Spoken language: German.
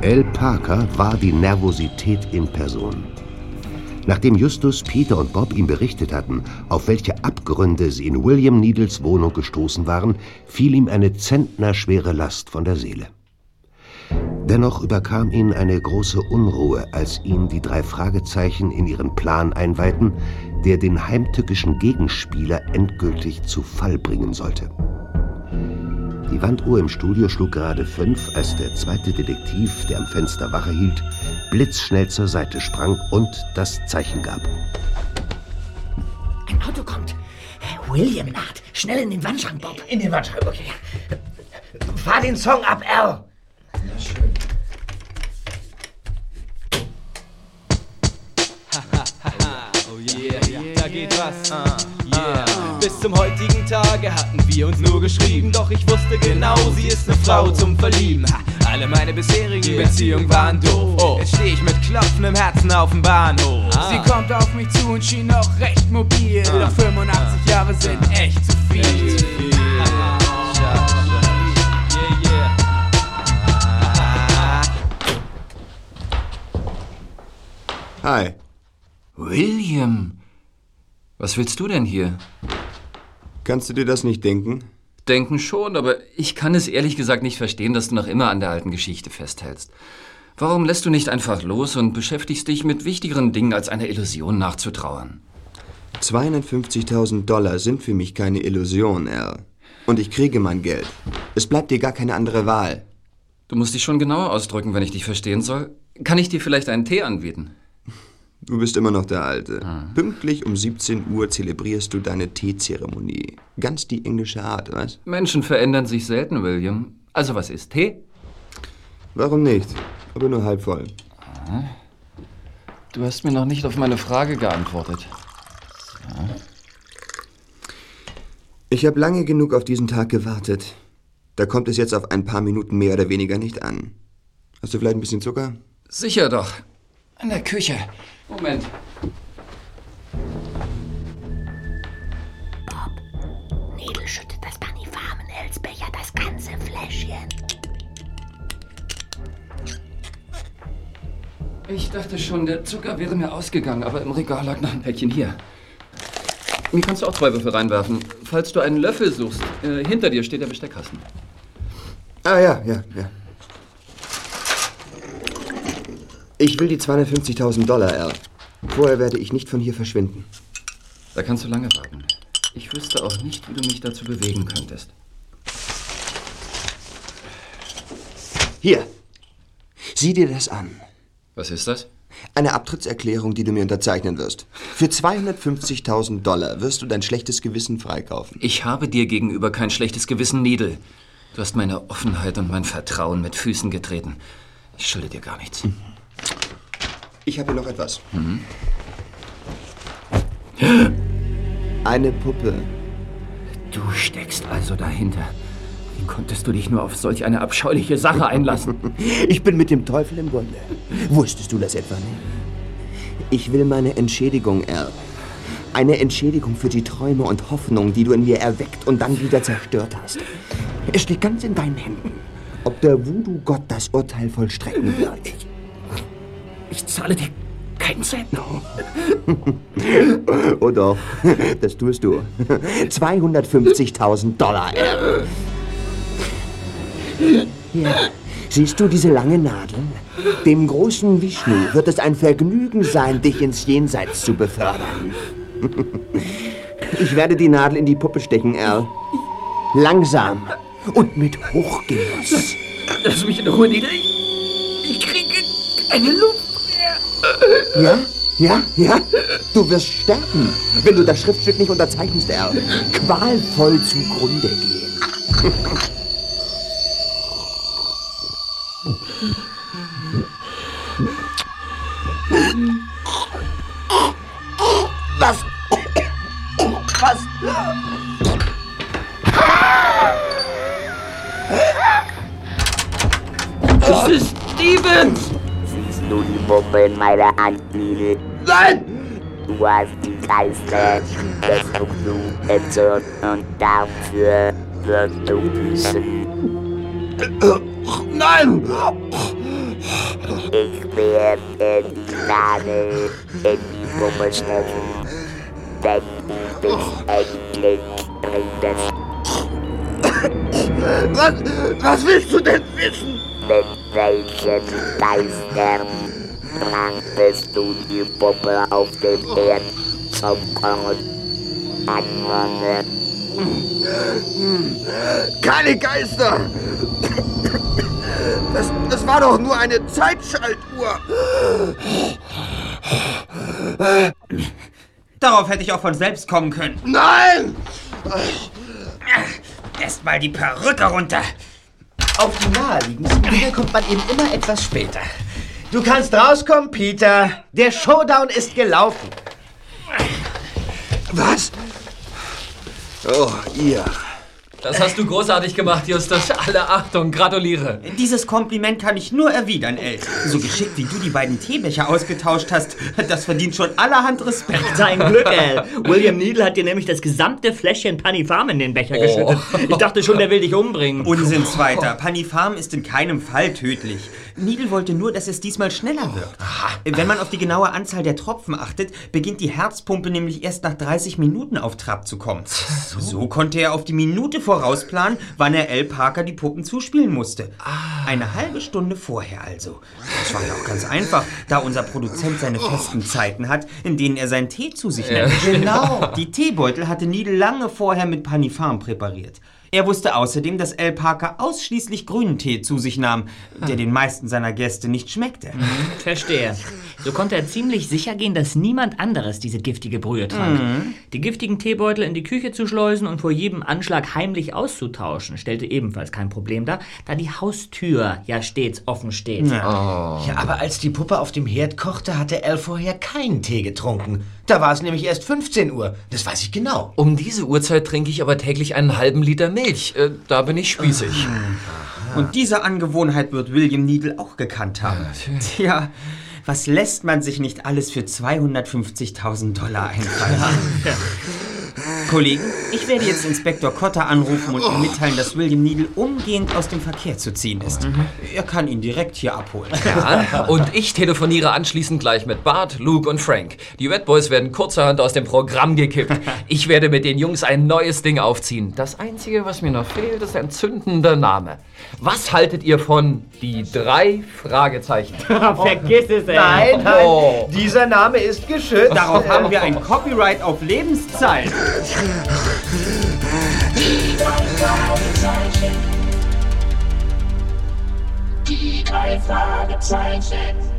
Al Parker war die Nervosität in Person. Nachdem Justus, Peter und Bob ihm berichtet hatten, auf welche Abgründe sie in William Needles Wohnung gestoßen waren, fiel ihm eine zentnerschwere Last von der Seele. Dennoch überkam ihn eine große Unruhe, als ihn die 3 Fragezeichen in ihren Plan einweihten, der den heimtückischen Gegenspieler endgültig zu Fall bringen sollte. Die Wanduhr im Studio schlug gerade 5, als der zweite Detektiv, der am Fenster Wache hielt, blitzschnell zur Seite sprang und das Zeichen gab. Ein Auto kommt. William naht. Schnell in den Wandschrank, Bob. In den Wandschrank, okay. Fahr den Song ab, Al. Ja, schön. Oh yeah, da geht was. Yeah. Bis zum heutigen Tage hatten wir uns nur geschrieben, doch ich wusste genau, sie ist eine Frau zum Verlieben. Alle meine bisherigen Beziehungen waren doof. Jetzt steh ich mit klopfendem Herzen auf dem Bahnhof. Sie kommt auf mich zu und schien noch recht mobil, doch 85 Jahre sind echt zu viel. Hi. William, was willst du denn hier? Kannst du dir das nicht denken? Denken schon, aber ich kann es ehrlich gesagt nicht verstehen, dass du noch immer an der alten Geschichte festhältst. Warum lässt du nicht einfach los und beschäftigst dich mit wichtigeren Dingen, als einer Illusion nachzutrauern? $250.000 sind für mich keine Illusion, Al. Und ich kriege mein Geld. Es bleibt dir gar keine andere Wahl. Du musst dich schon genauer ausdrücken, wenn ich dich verstehen soll. Kann ich dir vielleicht einen Tee anbieten? Du bist immer noch der Alte. Pünktlich um 17 Uhr zelebrierst du deine Teezeremonie. Ganz die englische Art, was? Menschen verändern sich selten, William. Also was ist Tee? Warum nicht? Aber nur halb voll. Du hast mir noch nicht auf meine Frage geantwortet. So. Ich habe lange genug auf diesen Tag gewartet. Da kommt es jetzt auf ein paar Minuten mehr oder weniger nicht an. Hast du vielleicht ein bisschen Zucker? Sicher doch. In der Küche. Moment. Bob, Needle schüttet das Panifarmen Elsbecher, das ganze Fläschchen. Ich dachte schon, der Zucker wäre mir ausgegangen, aber im Regal lag noch ein Päckchen hier. Mir kannst du auch 2 Würfel reinwerfen. Falls du einen Löffel suchst, hinter dir steht der Besteckkasten. Ah, ja. Ich will die $250.000, Al. Vorher werde ich nicht von hier verschwinden. Da kannst du lange warten. Ich wüsste auch nicht, wie du mich dazu bewegen könntest. Hier. Sieh dir das an. Was ist das? Eine Abtrittserklärung, die du mir unterzeichnen wirst. Für $250.000 wirst du dein schlechtes Gewissen freikaufen. Ich habe dir gegenüber kein schlechtes Gewissen, Needle. Du hast meine Offenheit und mein Vertrauen mit Füßen getreten. Ich schulde dir gar nichts. Ich habe hier noch etwas. Eine Puppe. Du steckst also dahinter. Wie konntest du dich nur auf solch eine abscheuliche Sache einlassen? Ich bin mit dem Teufel im Bunde. Wusstest du das etwa nicht? Ich will meine Entschädigung, Al. Eine Entschädigung für die Träume und Hoffnungen, die du in mir erweckt und dann wieder zerstört hast. Es steht ganz in deinen Händen, ob der Voodoo-Gott das Urteil vollstrecken wird. Ich zahle dir keinen Cent. Oh doch, das tust du. $250.000, Al. Hier, siehst du diese lange Nadel? Dem großen Vishnu wird es ein Vergnügen sein, dich ins Jenseits zu befördern. Ich werde die Nadel in die Puppe stecken, Al. Langsam und mit Hochgenuss. Lass mich in Ruhe, Needle. Ich kriege keine Luft mehr. Ja? Du wirst sterben, wenn du das Schriftstück nicht unterzeichnest, Al. Qualvoll zugrunde gehen. Was? Das ist Stevens! Siehst du die Puppe in meiner Hand, Needle? Nein! Du hast die Geister des Voodoo entzündet und dafür wirst du büßen. Nein! Ich werde die Nadel in die Wumme stecken, wenn du bist endlich redest. Was willst du denn wissen? Mit welchen Geistern brachtest du die Puppe auf dem Herd zum Kochen? Antworte. Keine Geister! Das war doch nur eine Zeitschaltuhr! Darauf hätte ich auch von selbst kommen können. Nein! Erst mal die Perücke runter. Auf die naheliegendsten Dinge kommt man eben immer etwas später. Du kannst rauskommen, Peter. Der Showdown ist gelaufen. Was? Oh, ihr. Das hast du großartig gemacht, Justus. Alle Achtung, gratuliere. Dieses Kompliment kann ich nur erwidern, El. So geschickt, wie du die beiden Teebecher ausgetauscht hast, das verdient schon allerhand Respekt. Dein Glück, Al. William Needle hat dir nämlich das gesamte Fläschchen Panifarm in den Becher geschüttet. Ich dachte schon, der will dich umbringen. Unsinn, Zweiter. Panifarm ist in keinem Fall tödlich. Needle wollte nur, dass es diesmal schneller wirkt. Wenn man auf die genaue Anzahl der Tropfen achtet, beginnt die Herzpumpe nämlich erst nach 30 Minuten auf Trab zu kommen. So konnte er auf die Minute vorausplanen, wann er L. Parker die Puppen zuspielen musste. Eine halbe Stunde vorher also. Das war ja auch ganz einfach, da unser Produzent seine festen Zeiten hat, in denen er seinen Tee zu sich nimmt. Genau. Die Teebeutel hatte Needle lange vorher mit Panifarm präpariert. Er wusste außerdem, dass L. Parker ausschließlich grünen Tee zu sich nahm, der den meisten seiner Gäste nicht schmeckte. Verstehe. So konnte er ziemlich sicher gehen, dass niemand anderes diese giftige Brühe trank. Die giftigen Teebeutel in die Küche zu schleusen und vor jedem Anschlag heimlich auszutauschen, stellte ebenfalls kein Problem dar, da die Haustür ja stets offen steht. Ja, aber als die Puppe auf dem Herd kochte, hatte Al vorher keinen Tee getrunken. Da war es nämlich erst 15 Uhr. Das weiß ich genau. Um diese Uhrzeit trinke ich aber täglich einen halben Liter Milch. Da bin ich spießig. Und diese Angewohnheit wird William Needle auch gekannt haben. Tja, was lässt man sich nicht alles für $250.000 einfallen? Kollegen, ich werde jetzt Inspektor Cotter anrufen und ihm mitteilen, dass William Needle umgehend aus dem Verkehr zu ziehen ist. Er kann ihn direkt hier abholen. Ja, und ich telefoniere anschließend gleich mit Bart, Luke und Frank. Die Red Boys werden kurzerhand aus dem Programm gekippt. Ich werde mit den Jungs ein neues Ding aufziehen. Das Einzige, was mir noch fehlt, ist ein zündender Name. Was haltet ihr von die 3 Fragezeichen? Vergiss es, ey. Nein, dieser Name ist geschützt. Darauf haben wir ein Copyright auf Lebenszeit. Die 3 Fragezeichen.